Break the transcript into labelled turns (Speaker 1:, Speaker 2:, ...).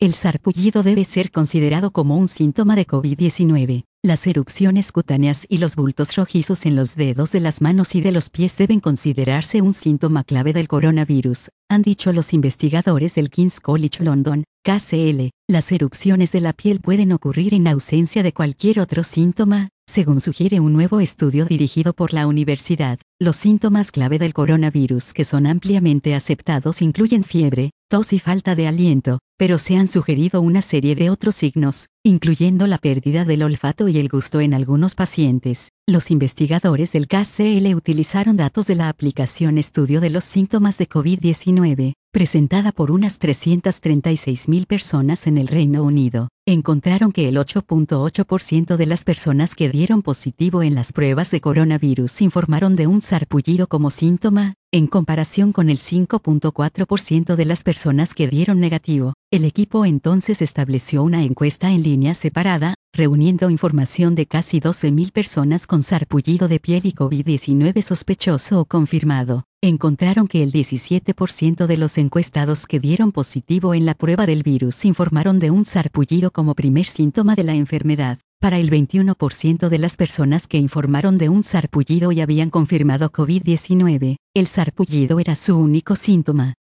Speaker 1: El sarpullido debe ser considerado como un síntoma de COVID-19. Las erupciones cutáneas y los bultos rojizos en los dedos de las manos y de los pies deben considerarse un síntoma clave del coronavirus, han dicho los investigadores del King's College London, KCL. Las erupciones de la piel pueden ocurrir en ausencia de cualquier otro síntoma, según sugiere un nuevo estudio dirigido por la universidad. Los síntomas clave del coronavirus que son ampliamente aceptados incluyen fiebre, tos y falta de aliento, pero se han sugerido una serie de otros signos, incluyendo la pérdida del olfato y el gusto en algunos pacientes. Los investigadores del KCL utilizaron datos de la aplicación Estudio de los Síntomas de COVID-19, presentada por unas 336.000 personas en el Reino Unido. Encontraron que el 8.8% de las personas que dieron positivo en las pruebas de coronavirus informaron de un sarpullido como síntoma, en comparación con el 5.4% de las personas que dieron negativo. El equipo entonces estableció una encuesta en línea separada, reuniendo información de casi 12.000 personas con sarpullido de piel y COVID-19 sospechoso o confirmado. Encontraron que el 17% de los encuestados que dieron positivo en la prueba del virus informaron de un sarpullido como primer síntoma de la enfermedad. Para el 21% de las personas que informaron de un sarpullido y habían confirmado COVID-19, el sarpullido era su único síntoma.